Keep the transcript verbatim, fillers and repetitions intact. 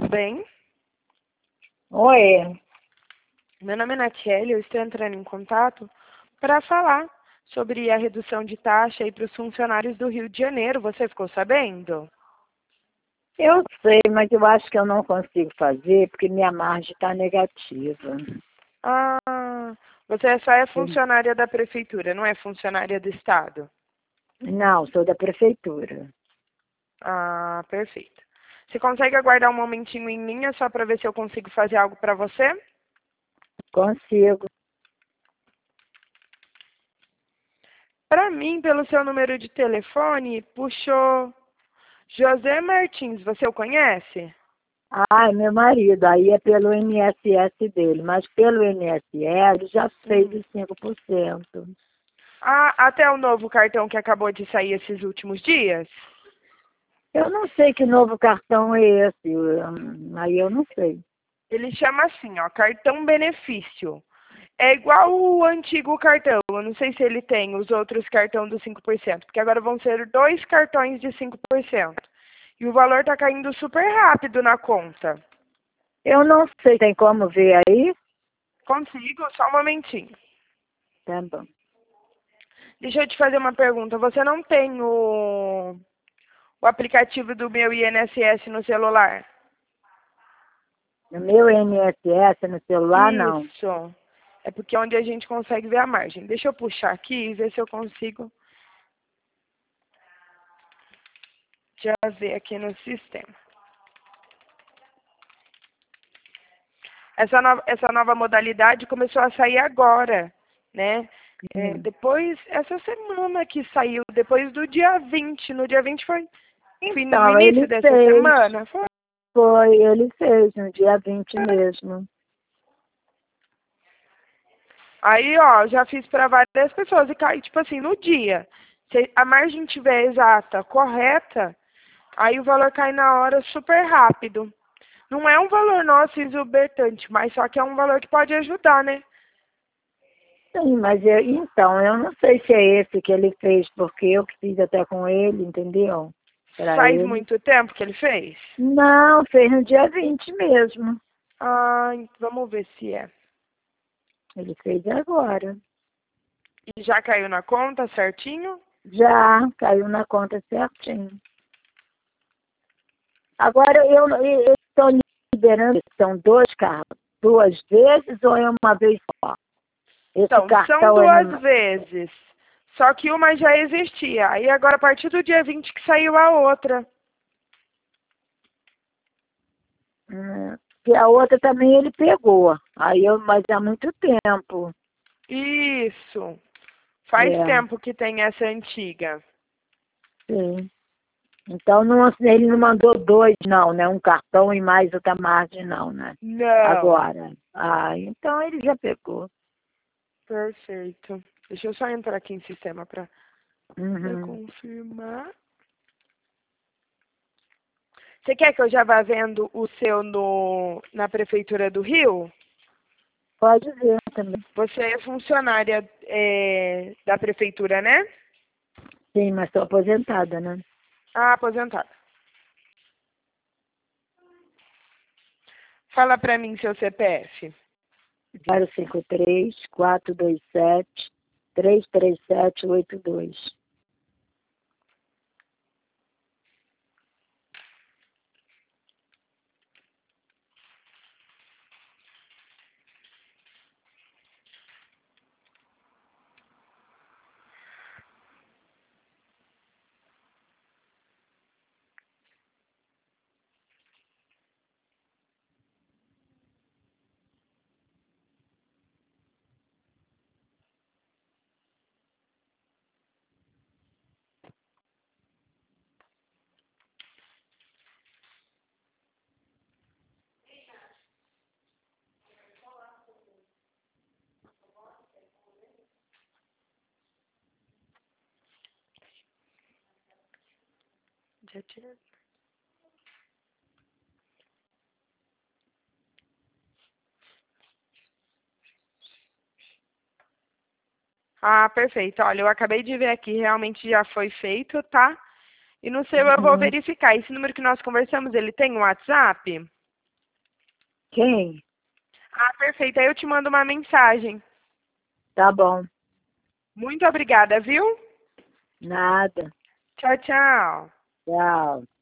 bem? Oi, Meu nome é Natiele, eu estou entrando em contato para falar sobre a redução de taxa aí para os funcionários do Rio de Janeiro. Você ficou sabendo? eu sei, mas eu acho que eu não consigo fazer porque minha margem está negativa. Ah, você só é funcionária da prefeitura, não é funcionária do estado? Não, sou da prefeitura. Ah, perfeito. Você consegue aguardar um momentinho em linha só para ver se eu consigo fazer algo para você? Consigo. Para mim, pelo seu número de telefone, puxou José Martins. Você o conhece? Ah, é meu marido, aí é pelo I N S S dele, mas pelo I N S S já fez Hum. os cinco por cento. Ah, até o novo cartão que acabou de sair esses últimos dias? Eu não sei que novo cartão é esse, hum, aí eu não sei. Ele chama assim, ó, cartão benefício. É igual o antigo cartão. Eu não sei se ele tem os outros cartões dos cinco por cento, porque agora vão ser dois cartões de cinco por cento. E o valor tá caindo super rápido na conta. Eu não sei, tem como ver aí? Consigo? Só um momentinho. Tá bom. Deixa eu te fazer uma pergunta. Você não tem o, o aplicativo do meu I N S S no celular? No meu I N S S, no celular, não. Isso. É porque é onde a gente consegue ver a margem. Deixa eu puxar aqui e ver se eu consigo já ver aqui no sistema. Essa nova, essa nova modalidade começou a sair agora, né? É, Hum. depois, essa semana que saiu, depois do dia vinte. No dia vinte foi, foi no Então, início ele dessa fez. semana? Foi. Foi, ele fez no dia vinte mesmo. Aí, ó, já fiz para várias pessoas e cai, tipo assim, no dia. Se a margem tiver exata, correta, aí o valor cai na hora super rápido. Não é um valor nosso exorbitante, mas só que é um valor que pode ajudar, né? Sim, mas eu, então, eu não sei se é esse que ele fez, porque eu que fiz até com ele, entendeu? Para Faz ele. muito tempo que ele fez? Não, fez no dia vinte mesmo. Ah, vamos ver se é. Ele fez agora. E já caiu na conta certinho? Já caiu na conta certinho. Agora, eu eu estou liberando, são dois carros, duas vezes ou é uma vez só? Esse Então, são cartão é duas numa... vezes. Só que uma já existia. Aí agora, a partir do dia vinte que saiu a outra. Hum, que a outra também ele pegou. Aí eu, mas há muito tempo. Isso. Faz É, tempo que tem essa antiga. sim. Então não, ele não mandou dois, não, né? Um cartão e mais outra margem, não, né? Não. Agora. Ah, então ele já pegou. Perfeito. Deixa eu só entrar aqui em sistema para Uhum. confirmar. Você quer que eu já vá vendo o seu no, na Prefeitura do Rio? Pode ver também. Você é funcionária é, da Prefeitura, né? Sim, mas estou aposentada, né? Ah, aposentada. Fala para mim seu C P F. zero cinco três, quatro dois sete, três três sete oito dois. Já tirei. Ah, perfeito. Olha, eu acabei de ver aqui, realmente já foi feito, tá? E no seu eu vou Uhum. verificar. Esse número que nós conversamos, ele tem um WhatsApp? Quem? Ah, perfeito. Aí eu te mando uma mensagem. Tá bom. Muito obrigada, viu? Nada. Tchau, tchau. Tchau.